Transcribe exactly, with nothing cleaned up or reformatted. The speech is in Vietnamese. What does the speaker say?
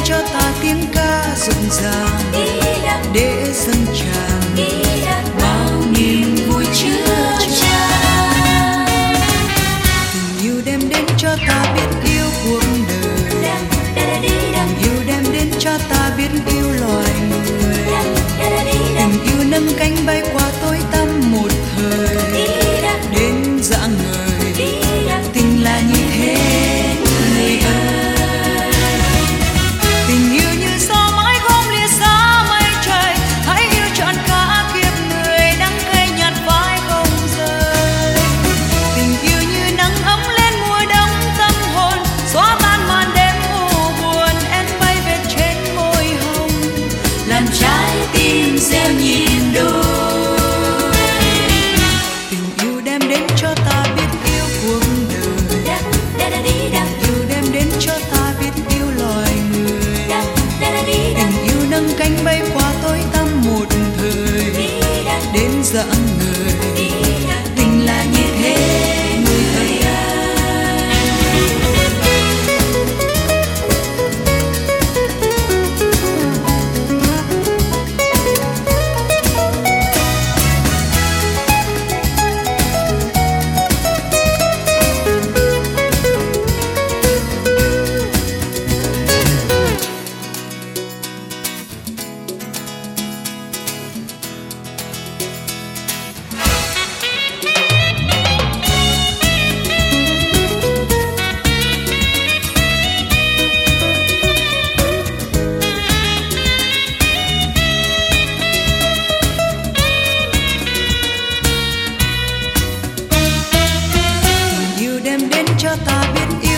cho ta tiếng ca rộn ràng để dâng tràn bao niềm vui chứa chan. Tình yêu đem đến cho ta biết yêu cuộc đời, tình yêu đem đến cho ta biết yêu loài người. Tình yêu nâng cánh bay qua tối tăm một thời đến rạng ngời. Tình là như thế người ơi, tình yêu như gió mãi không lìa xa mây trời. Hãy yêu trọn cả kiếp người, đắng cay nhạt vai không rời. Tình yêu như nắng ấm lên mùa đông tâm hồn, xóa tan màn đêm u buồn. Em bay về trên môi hồng, làm trái tim gieo nhịp đôi. Tình yêu đem đến cho ta biết yêu cuộc đời, tình yêu đem đến cho ta biết yêu loài người. Tình yêu nâng cánh bay qua tối tăm một thời đến rạng ngời. Tình là như thế người ơi. Cho ta biết yêu